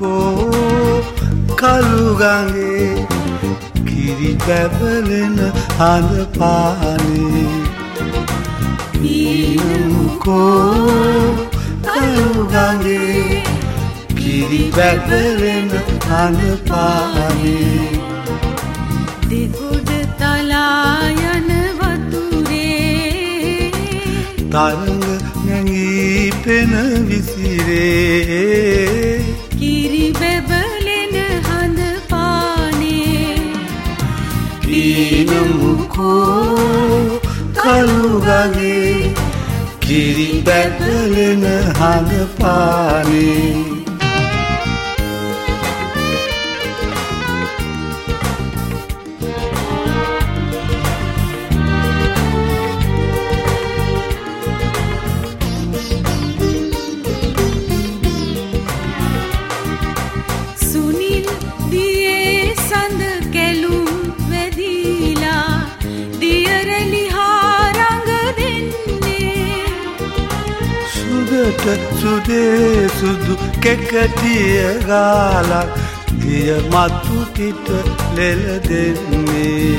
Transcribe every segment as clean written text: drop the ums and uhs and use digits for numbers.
මුකෝ කළු ගඟේ කිරි බැබලෙන හඳ පානේ මුකෝ කළු ගඟේ කිරි බැබලෙන හඳ පානේ දෙගොඩ තලා යන වතුරේ තරංග නැගී පෙන විසිරේ කිරි බැබලෙන හඳ පානේ මුකෝ කළු ගඟේ කිරි බැබලෙන හඳ පානේ සුදේ සුදු කෙකටිය ගාලක් දිය මතු පිට ලෙල දෙන්නේ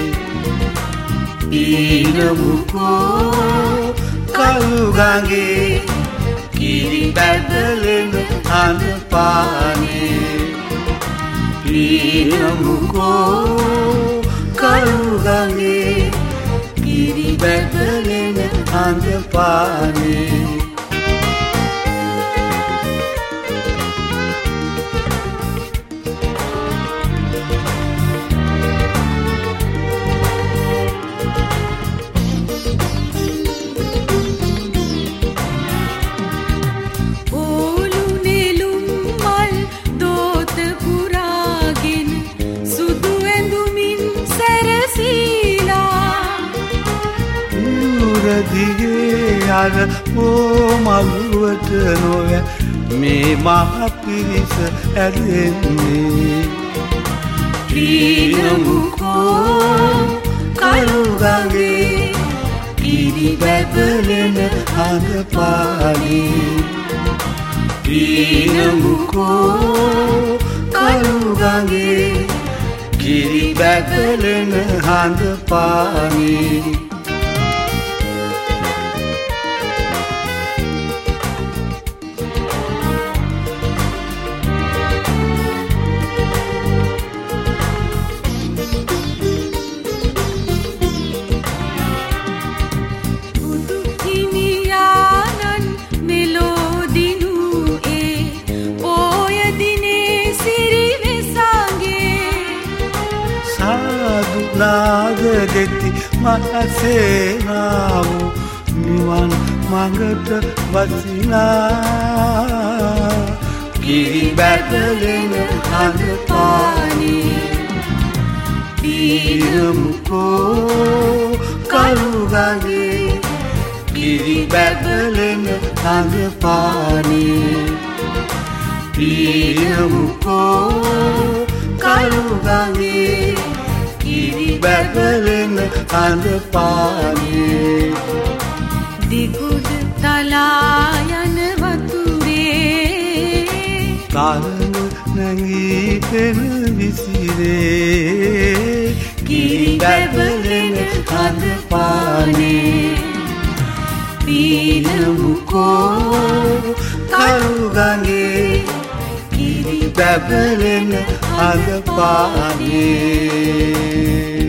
මුකෝ කළු ගඟේ කිරි බැබලෙන හඳ පානේ මුකෝ කළු ගඟේ කිරි බැබලෙන හඳ පානේ දිගේ අර මළුවට නොවැ මේ මහ පිරිස ඇදෙන්නේ මුකෝ කළු ගඟේ කිරි බැබලෙන හඳ පානේ මුකෝ කළු ගඟේ කිරි බැබලෙන හඳ පානේ නාද දෙති මහසේනාවු නිවන් මඟට වසිනා කිරි බැබලෙන හඳ පානේ මුකෝ කළු ගඟේ කිරි බැබලෙන හඳ පානේ මුකෝ කළු ගඟේ කිරි බැබලෙන හඳ පානේ දෙගොඩ තලා යන වතුරේ තරංග නැගී පෙන විසිරේ කිරි බැබලෙන හඳ පානේ මුකෝ කළු ගඟේ කිරි බැබලෙන හඳ පානේ